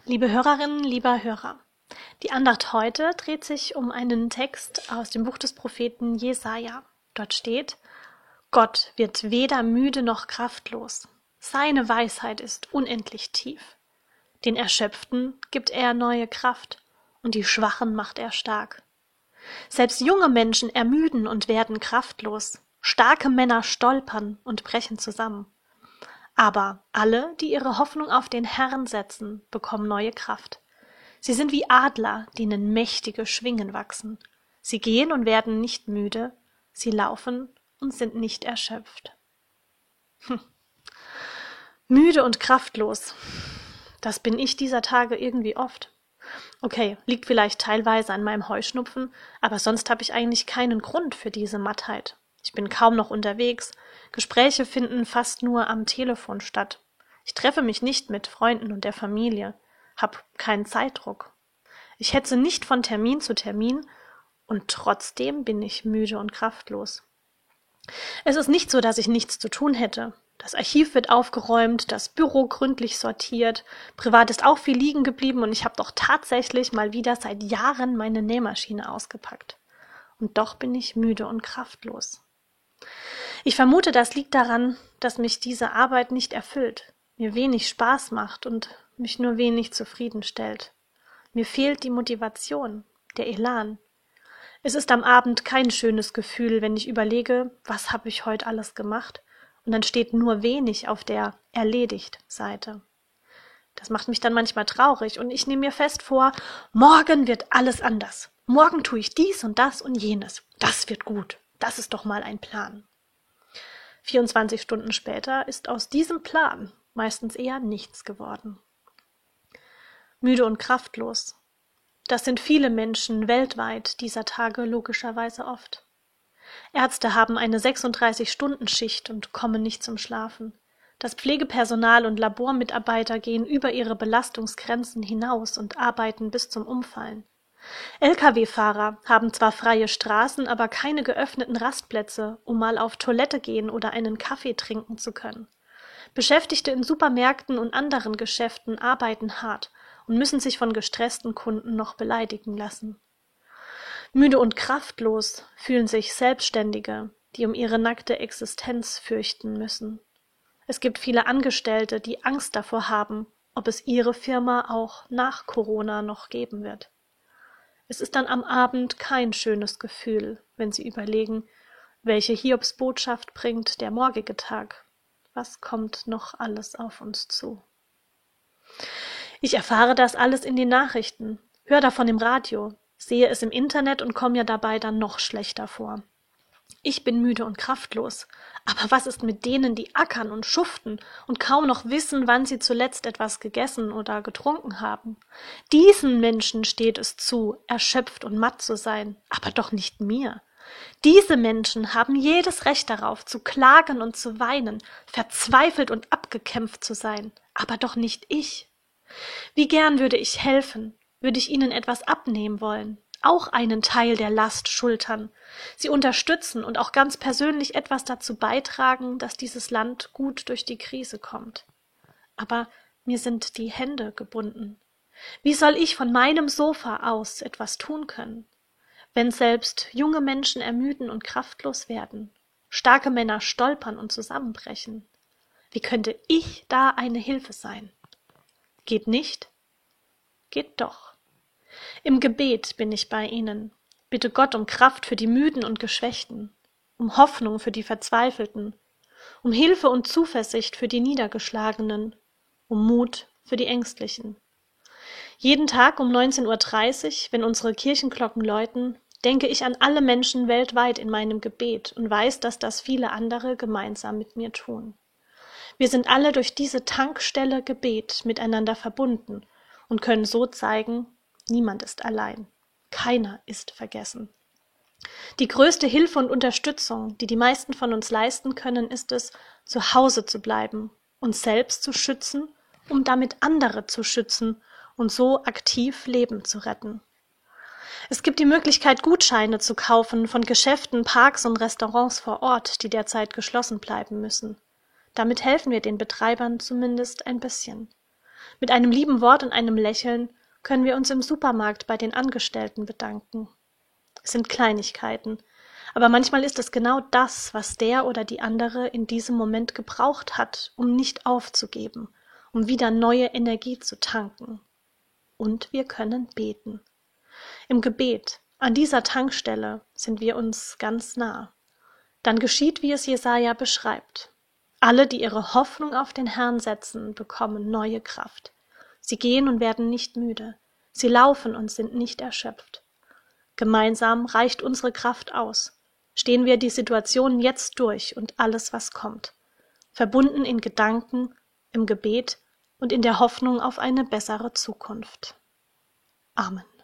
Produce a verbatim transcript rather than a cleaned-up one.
Liebe Hörerinnen, lieber Hörer, die Andacht heute dreht sich um einen Text aus dem Buch des Propheten Jesaja. Dort steht: Gott wird weder müde noch kraftlos. Seine Weisheit ist unendlich tief. Den Erschöpften gibt er neue Kraft und die Schwachen macht er stark. Selbst junge Menschen ermüden und werden kraftlos. Starke Männer stolpern und brechen zusammen. Aber alle, die ihre Hoffnung auf den Herrn setzen, bekommen neue Kraft. Sie sind wie Adler, denen mächtige Schwingen wachsen. Sie gehen und werden nicht müde, sie laufen und sind nicht erschöpft. Hm. Müde und kraftlos, das bin ich dieser Tage irgendwie oft. Okay, liegt vielleicht teilweise an meinem Heuschnupfen, aber sonst habe ich eigentlich keinen Grund für diese Mattheit. Ich bin kaum noch unterwegs, Gespräche finden fast nur am Telefon statt. Ich treffe mich nicht mit Freunden und der Familie, hab keinen Zeitdruck. Ich hetze nicht von Termin zu Termin und trotzdem bin ich müde und kraftlos. Es ist nicht so, dass ich nichts zu tun hätte. Das Archiv wird aufgeräumt, das Büro gründlich sortiert, privat ist auch viel liegen geblieben und ich habe doch tatsächlich mal wieder seit Jahren meine Nähmaschine ausgepackt. Und doch bin ich müde und kraftlos. Ich vermute, das liegt daran, dass mich diese Arbeit nicht erfüllt, mir wenig Spaß macht und mich nur wenig zufriedenstellt. Mir fehlt die Motivation, der Elan. Es ist am Abend kein schönes Gefühl, wenn ich überlege, was habe ich heute alles gemacht, und dann steht nur wenig auf der Erledigt-Seite. Das macht mich dann manchmal traurig und ich nehme mir fest vor, morgen wird alles anders. Morgen tue ich dies und das und jenes. Das wird gut. Das ist doch mal ein Plan. vierundzwanzig Stunden später ist aus diesem Plan meistens eher nichts geworden. Müde und kraftlos. Das sind viele Menschen weltweit dieser Tage logischerweise oft. Ärzte haben eine sechsunddreißig-Stunden-Schicht und kommen nicht zum Schlafen. Das Pflegepersonal und Labormitarbeiter gehen über ihre Belastungsgrenzen hinaus und arbeiten bis zum Umfallen. L K W-Fahrer haben zwar freie Straßen, aber keine geöffneten Rastplätze, um mal auf Toilette gehen oder einen Kaffee trinken zu können. Beschäftigte in Supermärkten und anderen Geschäften arbeiten hart und müssen sich von gestressten Kunden noch beleidigen lassen. Müde und kraftlos fühlen sich Selbstständige, die um ihre nackte Existenz fürchten müssen. Es gibt viele Angestellte, die Angst davor haben, ob es ihre Firma auch nach Corona noch geben wird. Es ist dann am Abend kein schönes Gefühl, wenn sie überlegen, welche Hiobsbotschaft bringt der morgige Tag. Was kommt noch alles auf uns zu? Ich erfahre das alles in den Nachrichten, höre davon im Radio, sehe es im Internet und komme mir dabei dann noch schlechter vor. Ich bin müde und kraftlos, aber was ist mit denen, die ackern und schuften und kaum noch wissen, wann sie zuletzt etwas gegessen oder getrunken haben? Diesen Menschen steht es zu, erschöpft und matt zu sein, aber doch nicht mir. Diese Menschen haben jedes Recht darauf, zu klagen und zu weinen, verzweifelt und abgekämpft zu sein, aber doch nicht ich. Wie gern würde ich helfen, würde ich ihnen etwas abnehmen wollen, auch einen Teil der Last schultern, sie unterstützen und auch ganz persönlich etwas dazu beitragen, dass dieses Land gut durch die Krise kommt. Aber mir sind die Hände gebunden. Wie soll ich von meinem Sofa aus etwas tun können? Wenn selbst junge Menschen ermüden und kraftlos werden, starke Männer stolpern und zusammenbrechen, wie könnte ich da eine Hilfe sein? Geht nicht? Geht doch. Im Gebet bin ich bei Ihnen, bitte Gott um Kraft für die Müden und Geschwächten, um Hoffnung für die Verzweifelten, um Hilfe und Zuversicht für die Niedergeschlagenen, um Mut für die Ängstlichen. Jeden Tag um neunzehn Uhr dreißig, wenn unsere Kirchenglocken läuten, denke ich an alle Menschen weltweit in meinem Gebet und weiß, dass das viele andere gemeinsam mit mir tun. Wir sind alle durch diese Tankstelle Gebet miteinander verbunden und können so zeigen, niemand ist allein, keiner ist vergessen. Die größte Hilfe und Unterstützung, die die meisten von uns leisten können, ist es, zu Hause zu bleiben, uns selbst zu schützen, um damit andere zu schützen und so aktiv Leben zu retten. Es gibt die Möglichkeit, Gutscheine zu kaufen von Geschäften, Parks und Restaurants vor Ort, die derzeit geschlossen bleiben müssen. Damit helfen wir den Betreibern zumindest ein bisschen. Mit einem lieben Wort und einem Lächeln können wir uns im Supermarkt bei den Angestellten bedanken. Es sind Kleinigkeiten, aber manchmal ist es genau das, was der oder die andere in diesem Moment gebraucht hat, um nicht aufzugeben, um wieder neue Energie zu tanken. Und wir können beten. Im Gebet, an dieser Tankstelle, sind wir uns ganz nah. Dann geschieht, wie es Jesaja beschreibt. Alle, die ihre Hoffnung auf den Herrn setzen, bekommen neue Kraft. Sie gehen und werden nicht müde. Sie laufen und sind nicht erschöpft. Gemeinsam reicht unsere Kraft aus. Stehen wir die Situation jetzt durch und alles, was kommt. Verbunden in Gedanken, im Gebet und in der Hoffnung auf eine bessere Zukunft. Amen.